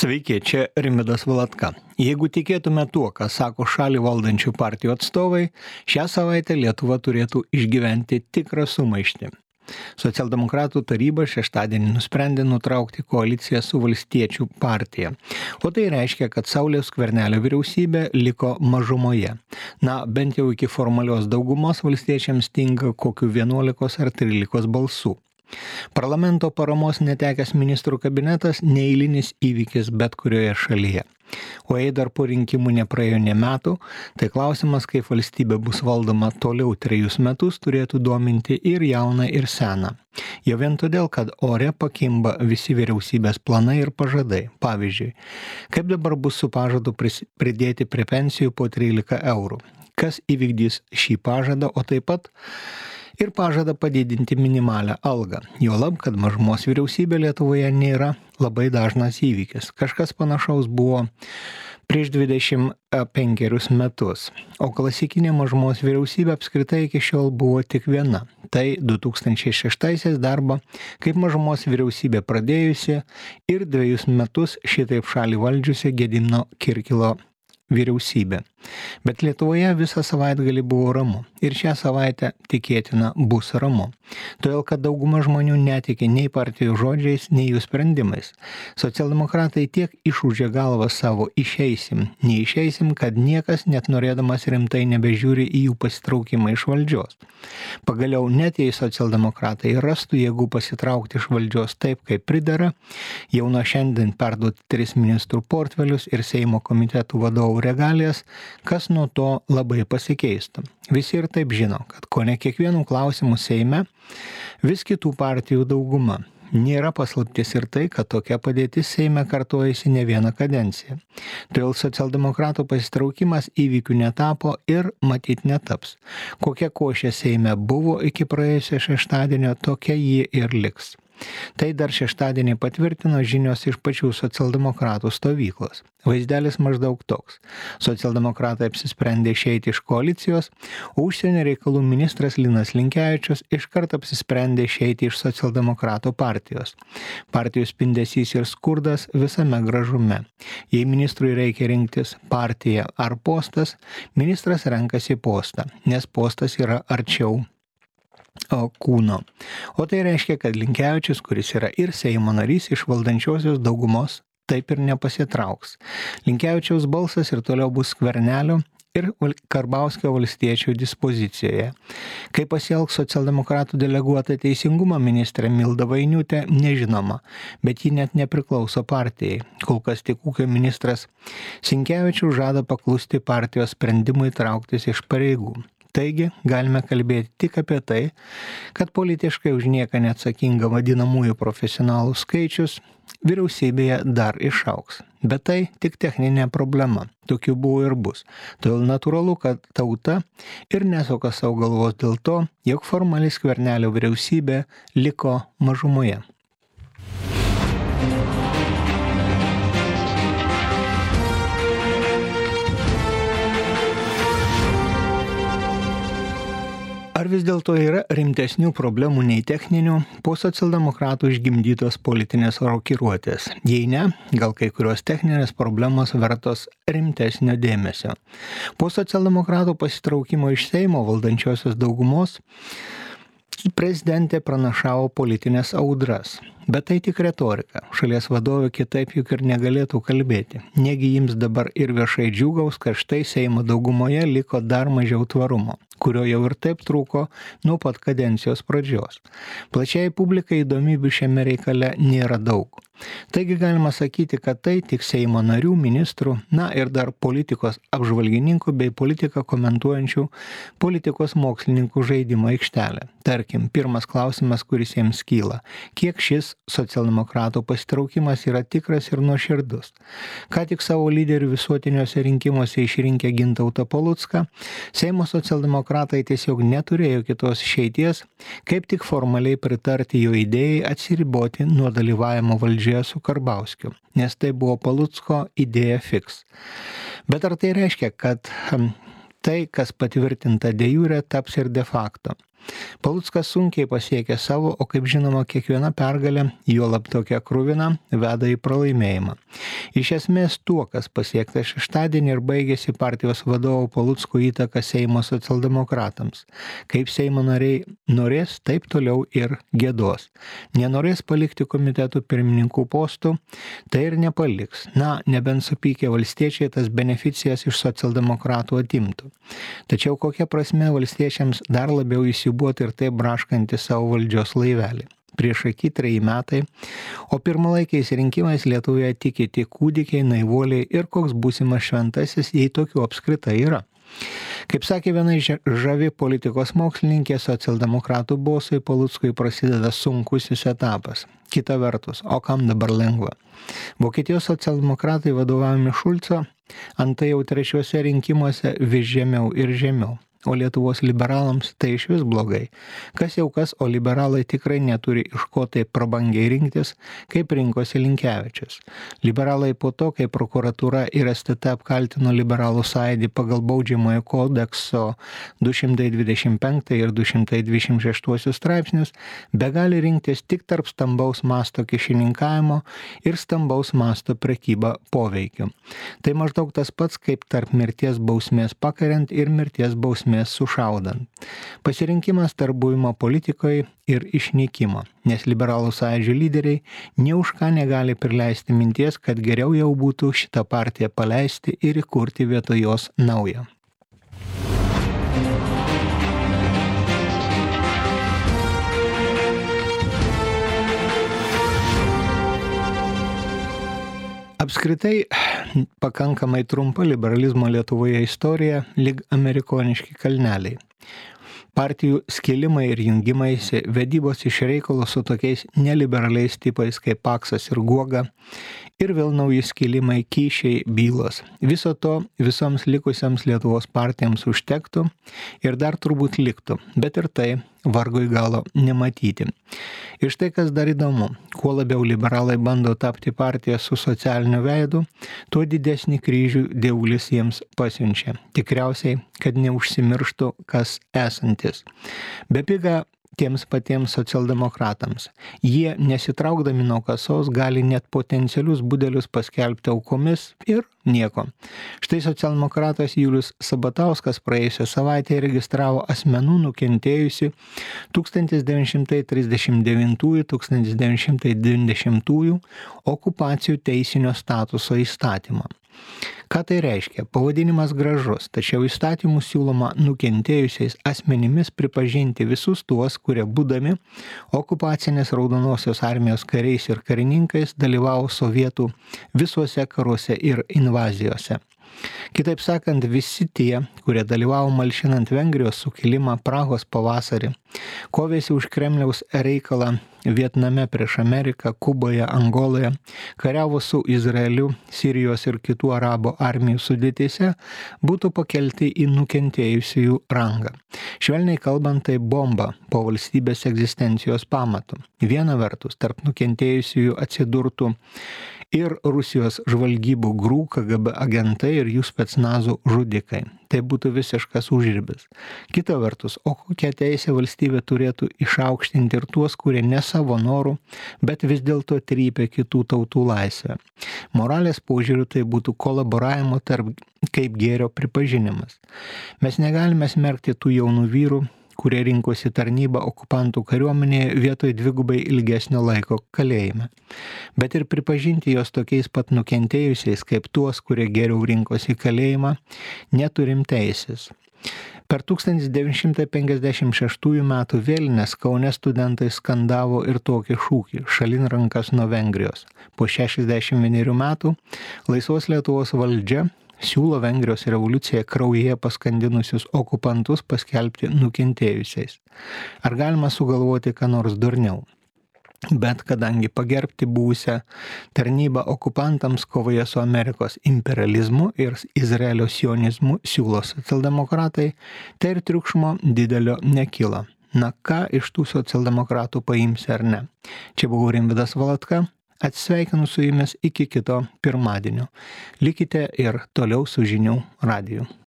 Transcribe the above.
Sveiki, čia Rimvydas Valatka. Jeigu tikėtume tuo, ką sako šalį valdančių partijų atstovai, šią savaitę Lietuva turėtų išgyventi tikrą sumaištį. Socialdemokratų taryba šeštadienį nusprendė nutraukti koaliciją su Valstiečių partija. O tai reiškia, kad Sauliaus Skvernelio vyriausybė liko mažumoje. Bent jau iki formalios daugumos valstiečiams stinga kokių 11 ar 13 balsų. Parlamento paramos netekęs ministrų kabinetas neeilinis įvykis bet kurioje šalyje. O jei dar po rinkimų nepraėjo nė metų, tai klausimas, kaip valstybė bus valdoma toliau 3 metus, turėtų dominti ir jauną, ir seną. Jau vien todėl, kad ore pakimba visi vyriausybės planai ir pažadai. Pavyzdžiui, kaip dabar bus su pažadu pridėti prie pensijų po 13 eurų. Kas įvykdys šį pažadą, o taip pat ir pažada padidinti minimalią algą. Juolab, kad mažumos vyriausybė Lietuvoje nėra labai dažnas įvykis. Kažkas panašaus buvo prieš 25 metus, o klasikinė mažumos vyriausybė apskritai iki šiol buvo tik viena. Tai 2006 darbą kaip mažumos vyriausybė pradėjusi ir 2 metus šitaip šalį valdžiusi Gedimino Kirkilo vyriausybė. Bet Lietuvoje visą savaitgalį buvo ramu ir šią savaitę tikėtina bus ramu. Todėl, kad dauguma žmonių netiki nei partijų žodžiais, nei jų sprendimais. Socialdemokratai tiek išūžė galvą savo neišeisim, kad niekas net norėdamas rimtai nebežiūri į jų pasitraukimą iš valdžios. Pagaliau net jei socialdemokratai rastų jėgų pasitraukti iš valdžios taip, kaip pridera, jau nuo šiandien perduoti 3 ministrų portfelius ir Seimo komitetų vadovų regalijas, kas nuo to labai pasikeistų. Visi ir taip žino, kad kone kiekvienų klausimų Seime vis kitų partijų dauguma. Nėra paslaptis ir tai, kad tokia padėtis Seime kartojasi ne vieną kadenciją. Todėl socialdemokratų pasitraukimas įvykių netapo ir matyt netaps. Kokia košė Seime buvo iki praėjusio šeštadienio, tokia ji ir liks. Tai dar šeštadienį patvirtino žinios iš pačių socialdemokratų stovyklos. Vaizdelis maždaug toks. Socialdemokratai apsisprendė išeiti iš koalicijos, o užsienio reikalų ministras Linas Linkevičius iškart apsisprendė išeiti iš socialdemokratų partijos. Partijų spindesys ir skurdas visame gražume. Jei ministrui reikia rinktis partiją ar postas, ministras renkasi postą, nes postas yra arčiau kūno. O tai reiškia, kad Linkevičius, kuris yra ir Seimo narys iš valdančiosios daugumos, taip ir nepasitrauks. Linkevičiaus balsas ir toliau bus Skvernelio ir Karbauskio valstiečių dispozicijoje. Kaip pasielgs socialdemokratų deleguota teisingumo ministrė Milda Vainiutė, nežinoma, bet ji net nepriklauso partijai. Kol kas tik ūkio ministras Sinkevičius žada paklusti partijos sprendimui trauktis iš pareigų. Taigi, galime kalbėti tik apie tai, kad politiškai už nieką neatsakinga vadinamųjų profesionalų skaičius vyriausybėje dar išaugs. Bet tai tik techninė problema. Tokių buvo ir bus. Todėl natūralu, kad tauta ir nesuka savo galvos dėl to, jog formaliai Skvernelio vyriausybė liko mažumoje. Ar vis dėlto yra rimtesnių problemų nei techninių po socialdemokratų išgimdytos politinės rokiruotės? Jei ne, gal kai kurios techninės problemos vertos rimtesnio dėmesio. Po socialdemokratų pasitraukimo iš Seimo valdančiosios daugumos prezidentė pranašavo politinės audras. Bet tai tik retorika. Šalies vadovė kitaip juk ir negalėtų kalbėti. Negi jiems dabar ir viešai džiūgaus, kad štai Seimo daugumoje liko dar mažiau tvarumo, kurio jau ir taip trūko nuo pat kadencijos pradžios. Plačiai publikai įdomybių šiame reikale nėra daug. Taigi galima sakyti, kad tai tik Seimo narių, ministrų, ir dar politikos apžvalgininkų bei politiką komentuojančių politikos mokslininkų žaidimo aikštelė. Tarkim, pirmas klausimas, kuris jiems kyla. Kiek šis socialdemokratų pasitraukimas yra tikras ir nuoširdus? Ką tik savo lyderių visuotiniuose rinkimuose išrinkę Gintautą Palucką, Seimo socialdemokratai tiesiog neturėjo kitos išeities, kaip tik formaliai pritarti jo idėjai atsiriboti nuo dalyvavimo valdžioje su Karbauskiu, nes tai buvo Palucko idėja fix. Bet ar tai reiškia, kad tai, kas patvirtinta de jure, taps ir de facto? Paluckas sunkiai pasiekė savo, o kaip žinoma, kiekviena pergalė, juolab tokia kruvina, veda į pralaimėjimą. Iš esmės tuo, kas pasiekta šeštadienį ir baigėsi partijos vadovo Palucko įtaka Seimo socialdemokratams. Kaip Seimo nariai norės, taip toliau ir gėdos. Nenorės palikti komitetų pirmininkų postų, tai ir nepaliks. Na, nebent supykę valstiečiai tas beneficijas iš socialdemokratų atimtų. Tačiau kokia prasme valstiečiams dar labiau įsiūbuoti ir taip braškanti savo valdžios laivelį. Prieš akį 3 metai, o pirmalaikiais rinkimais Lietuvoje tiki tik kūdikiai, naivuoliai ir koks būsimas šventasis, jei tokių apskritai yra. Kaip sakė viena žavi politikos mokslininkė, socialdemokratų bosui Paluckui prasideda sunkusis etapas. Kita vertus, o kam dabar lengva? Vokietijos socialdemokratai vadovavimi Šulco antai jau 3 rinkimuose vis žemiau ir žemiau. O Lietuvos liberalams tai išvis blogai. Kas jau kas, o liberalai tikrai neturi iš ko taip prabangiai rinktis, kaip rinkosi Linkevičius. Liberalai po to, kai prokuratūra ir STT apkaltino liberalų sąjūdį pagal baudžiamojo kodekso 225 ir 226 straipsnius, begali rinktis tik tarp stambaus masto kyšininkavimo ir stambaus masto prekyba poveikiu. Tai maždaug tas pats, kaip tarp mirties bausmės pakariant ir mirties bausmės sušaudant. Pasirinkimas tarp buvimo politikoje ir išnykimo, nes liberalų sąjūdžio lyderiai nė už ką negali prileisti minties, kad geriau jau būtų šitą partiją paleisti ir įkurti vietoj jos naują. Apskritai, pakankamai trumpa liberalizmo Lietuvoje istorija lyg amerikoniški kalneliai. Partijų skilimai ir jungimaisi, vedybos iš reikalo su tokiais neliberaliais tipais kaip Paksas ir Guoga ir vėl nauji skilimai, kyšiai, bylos. Viso to visoms likusiams Lietuvos partijoms užtektų ir dar turbūt liktų, bet ir tai vargo į galo nematyti. Ir štai kas dar įdomu, kuo labiau liberalai bando tapti partiją su socialiniu veidu, tuo didesnį kryžių dievulis jiems pasiunčia. Tikriausiai, kad neužsimirštų kas esantis. Bepiga tiems patiems socialdemokratams. Jie, nesitraukdami nuo kasos, gali net potencialius budelius paskelbti aukomis ir nieko. Štai socialdemokratas Julius Sabatauskas praėjusią savaitę registravo asmenų nukentėjusių 1939-1990 okupacijų teisinio statuso įstatymą. Ką tai reiškia? Pavadinimas gražus, tačiau įstatymų siūloma nukentėjusiais asmenimis pripažinti visus tuos, kurie būdami okupacinės Raudonosios armijos kariais ir karininkais dalyvavo sovietų visuose karuose ir invazijose. Kitaip sakant, visi tie, kurie dalyvavo malšinant Vengrijos sukilimą, Prahos pavasarį, kovėsi už Kremliaus reikalą Vietname prieš Ameriką, Kuboje, Angoloje, kariavo su Izraeliu, Sirijos ir kitų arabų armijų sudėtyse, būtų pakelti į nukentėjusiųjų rangą. Švelniai kalbant, tai bomba po valstybės egzistencijos pamatų. Viena vertus, tarp nukentėjusiųjų atsidurtų ir Rusijos žvalgybų GRU, KGB agentai ir jų specnazų žudikai. Tai būtų visiškas užribis. Kita vertus, o kokia teisė valstybė turėtų išaukštinti ir tuos, kurie ne savo norų, bet vis dėlto trypia kitų tautų laisvę. Moralės požiūriu tai būtų kolaboravimo tarp kaip gėrio pripažinimas. Mes negalime smerkti tų jaunų vyrų, kurie rinkosi tarnybą okupantų kariuomenėje vietoj 2 ilgesnio laiko kalėjime. Bet ir pripažinti jos tokiais pat nukentėjusiais, kaip tuos, kurie geriau rinkosi kalėjimą, neturim teisės. Per 1956 metų vėlines Kaune studentai skandavo ir tokį šūkį – šalin rankas nuo Vengrijos. Po 61 metų laisvos Lietuvos valdžia siūlo Vengrijos revoliuciją kraujyje paskandinusius okupantus paskelbti nukentėjusiais. Ar galima sugalvoti ką nors durniau? Bet kadangi pagerbti buvusią tarnybą okupantams kovoje su Amerikos imperializmu ir Izraelio sionizmu siūlo socialdemokratai, tai ir triukšmo didelio nekilo. Na ką iš tų socialdemokratų paimsi ar ne? Čia buvo Rimvydas Valatka. Atsisveikinu su jumis iki kito pirmadienio. Likite ir toliau su Žinių radiju.